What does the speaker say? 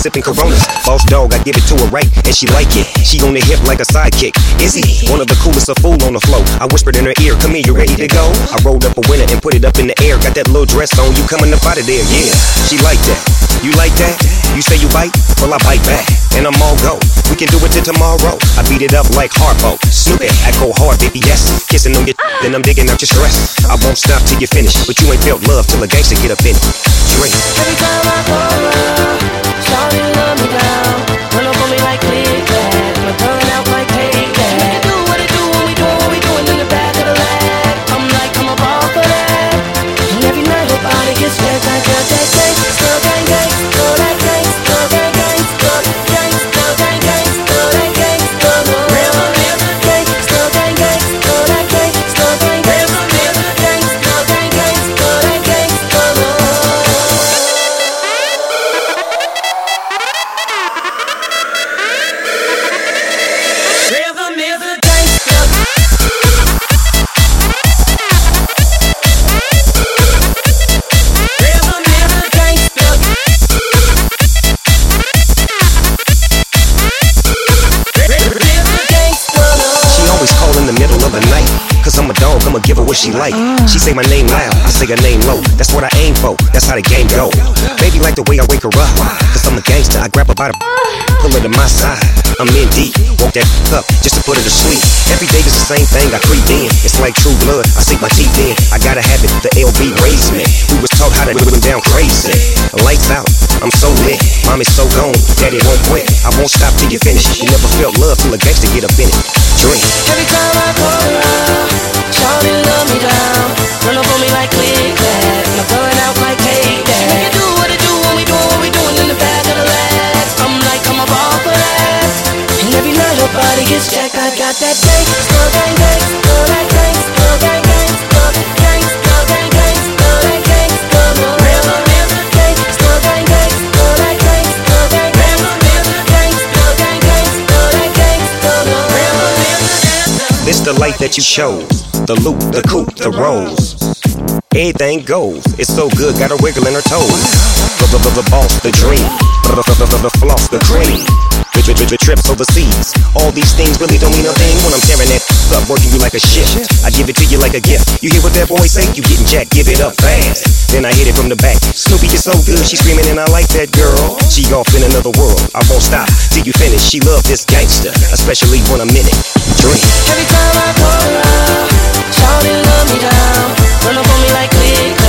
sipping Coronas. Boss dog, I give it to her right, and she like it. She on the hip like a sidekick. Is he? One of the coolest, a fool on the flow. I whispered in her ear, come here, you ready to go? I rolled up a winner and put it up in the air. Got that little dress on, you coming up out of there, yeah. She like that. You like that? You say you bite? Well, I bite back, and I'm all go. We can do it till tomorrow. I beat it up like Harpo. Snoop it, I go hard, baby, yes. Kissing on your then I'm digging out your stress. I won't stop till you finish, but you ain't felt love till a gangster get up in it. Drink. Every time I go around, shawty love me down. Run up on me like click clack, I'm burn out like hey dad. Do what it do when we doing in the back of the lag. I'm like, I'm a ball for that. And every night her body gets wet. I got that gang, girl gang gang, girl that gang, girl gang gang, girl gang, girl gang gang, girl that gang, girl real gang, girl gang gang, girl that gang, girl gang gang, girl gang, girl gang gang, girl that gang, girl. Rhythm is a gangster. Rhythm is a gangster. Rhythm is a gangster. She always call in the middle of the night, cause I'm a dog, I'ma give her what she like. She say my name loud, I say her name low. That's what I aim for, that's how the game go. Baby like the way I wake her up, cause I'm a gangster. I grab her by the pull her to my side. I'm in deep, woke that up just to put her to sleep. Every day is the same thing, I creep in. It's like true blood, I sink my teeth in. I gotta have it, the LB raised me. We was taught how to do it down crazy. Lights out, I'm so lit. Mommy's so gone, daddy won't quit. I won't stop till you finish. You never felt love till a gangster get up in it. Drink. Every time I go around, shawty love me down. Run up on me like click clack, I'm burn out like hey dad. You do what it do when we doing in the back of the lag. I'm like, I'm a ball for that. And every night her body gets jacked. I got that gang, girl gang gang, girl that gang, girl gang gang, girl gang, girl gang gang, girl that gang, girl real gang, girl gang gang, girl that gang, girl gang gang, girl gang gang, girl that gang, girl real. This the life that you chose. The loop, the coupe, the rolls. Everything goes. It's so good, got her wiggling her toes. The boss, the dream. The floss, the cream. Trips overseas. All these things really don't mean a thing when I'm tearing that up, working you like a shift. I give it to you like a gift. You hear what that boy say? You getting jacked, give it up fast. Then I hit it from the back. Snoopy is so good, she screaming and I like that girl. She off in another world. I won't stop till you finish. She love this gangster, especially when I'm in it. Drink. Every time I go around, shawty love me down. Run up on me like click